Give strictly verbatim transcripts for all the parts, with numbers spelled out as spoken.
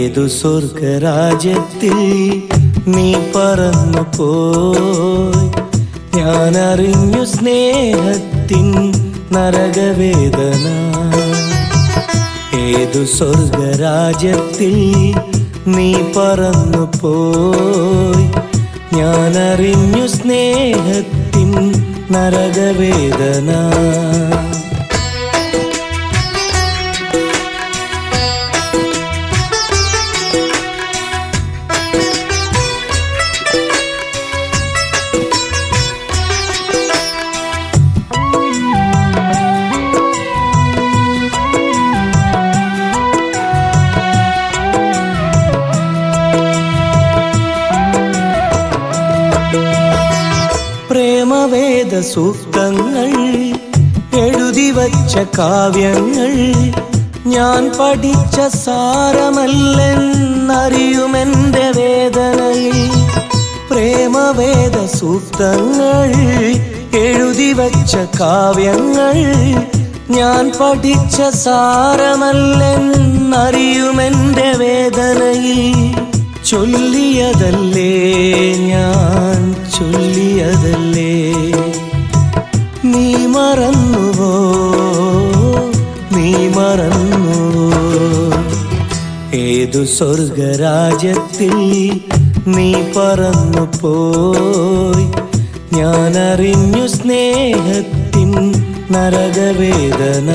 ഏതു സ്വർഗരാജ്യത്തിൽ നീ പറന്നു പോയി, ഞാനറിഞ്ഞു സ്നേഹത്തിൻ നരകവേദന. ഏതു സ്വർഗരാജ്യത്തിൽ നീ പറന്നു പോയി, ഞാനറിഞ്ഞു സ്നേഹത്തിൻ നരകവേദന. പ്രേമവേദ സൂക്തങ്ങൾ എഴുതി വച്ച കാവ്യങ്ങൾ ഞാൻ പഠിച്ച സാരമല്ലെന്നറിയുമെൻ്റെ വേദനയിൽ. പ്രേമവേദ സൂക്തങ്ങൾ എഴുതി വച്ച കാവ്യങ്ങൾ ഞാൻ പഠിച്ച സാരമല്ലെന്നറിയുമെൻ്റെ വേദനയിൽ. ചൊല്ലിയതല്ലേ ഞാൻ ചൊല്ലിയതല്ലേ, നീ മറന്നുവോ നീ മറന്നുവോ. ഏതു സ്വർഗരാജ്യത്തിൽ നീ പറന്നു പോയി, ഞാനറിഞ്ഞു സ്നേഹത്തിൻ നരകവേദന.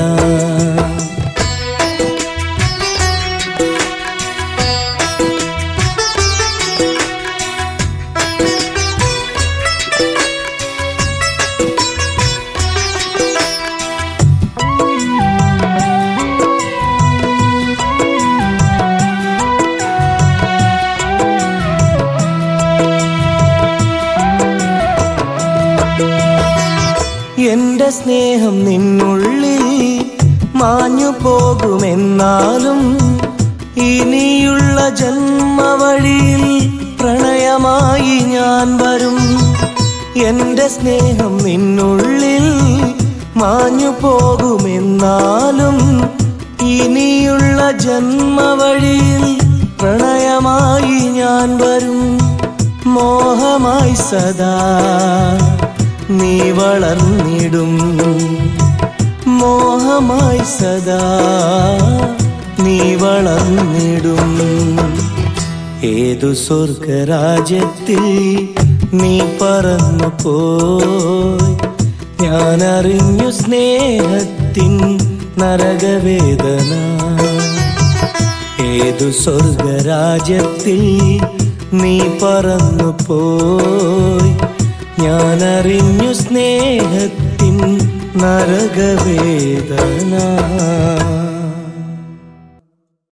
എന്റെ സ്നേഹം നിന്നുള്ളിൽ മാഞ്ഞു പോകുമെന്നാലും ഇനിയുള്ള ജന്മവഴിയിൽ പ്രണയമായി ഞാൻ വരും. എന്റെ സ്നേഹം നിന്നുള്ളിൽ മാഞ്ഞു പോകുമെന്നാലും ഇനിയുള്ള ജന്മവഴിയിൽ പ്രണയമായി ഞാൻ വരും. മോഹമായി സദാ നീ വളർന്നിടും, മോഹമായി സദാ നീ വളർന്നിടും. ഏതു സ്വർഗരാജ്യത്തിൽ നീ പറന്നു പോയി, ഞാനറിഞ്ഞു സ്നേഹത്തിൻ നരകവേദന. ഏതു സ്വർഗരാജ്യത്തിൽ നീ പറന്നു പോയി, ഞാനറിഞ്ഞു സ്നേഹത്തിൻ നരകവേദന.